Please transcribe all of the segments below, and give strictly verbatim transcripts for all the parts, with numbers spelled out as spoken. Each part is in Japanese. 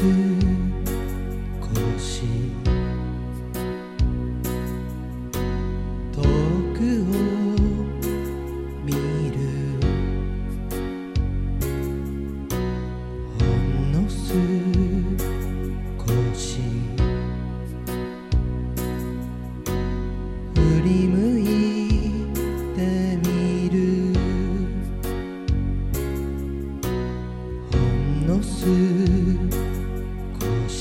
し遠くを見るほんの少し振り向いてみるほんの少し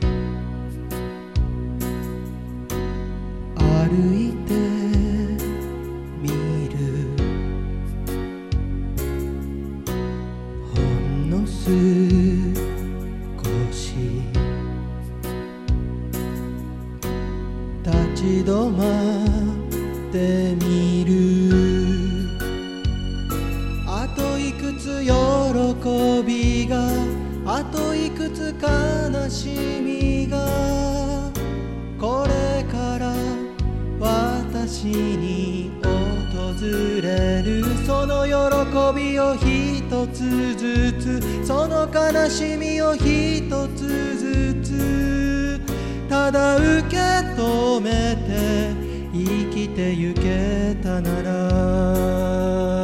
歩いてみるほんの少し立ち止まってみるあといくつ喜びがあといくつ悲しみがこれから私に訪れるその喜びを一つずつその悲しみを一つずつただ受け止めて生きてゆけたなら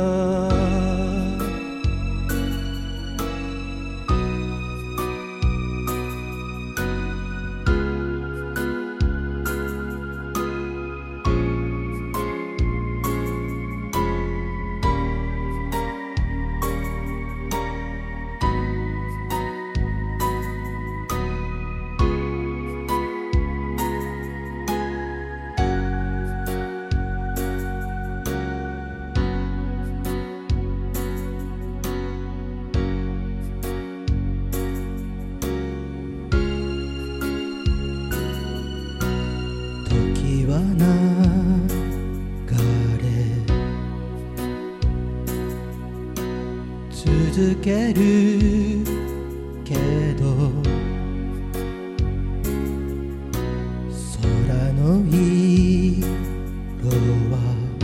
時は流れ続けるけど空の色は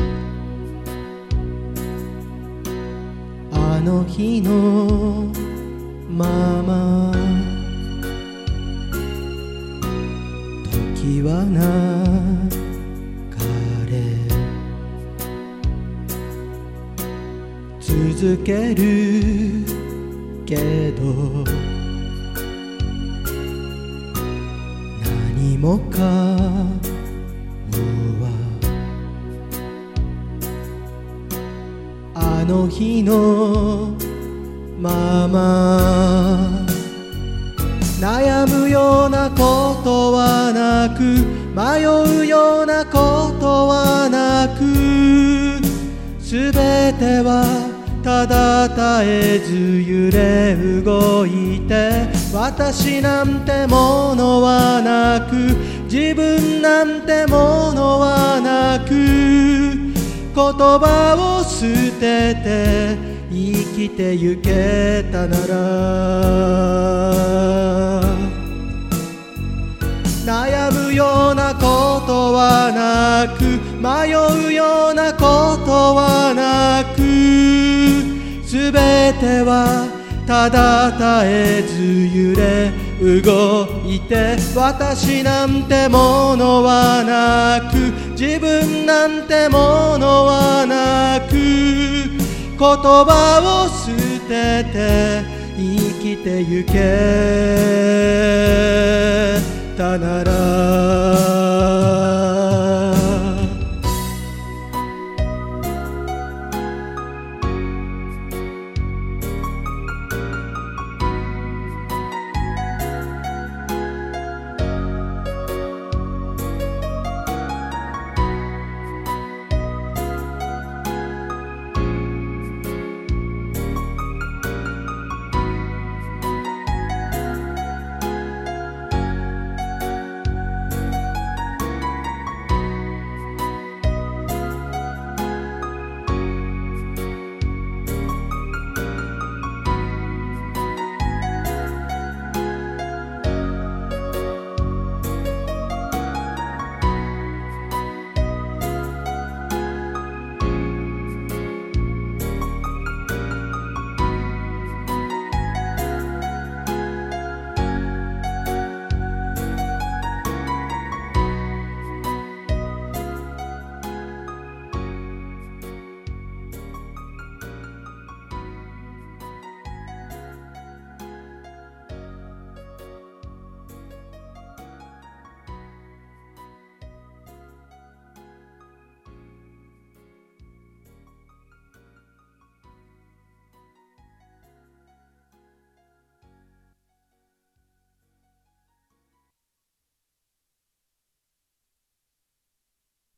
あの日のまま時は流れ続けるけど何もかもはあの日のまま悩むようなことはなく迷うようなことはなくすべてはただ絶えず揺れ動いて私なんてものはなく自分なんてものはなく言葉を捨てて生きてゆけたなら悩むようなことはなく迷うようなことはなくすべてはただ絶えず揺れ動いて私なんてものはなく自分なんてものはなく言葉を捨てて生きてゆけたなら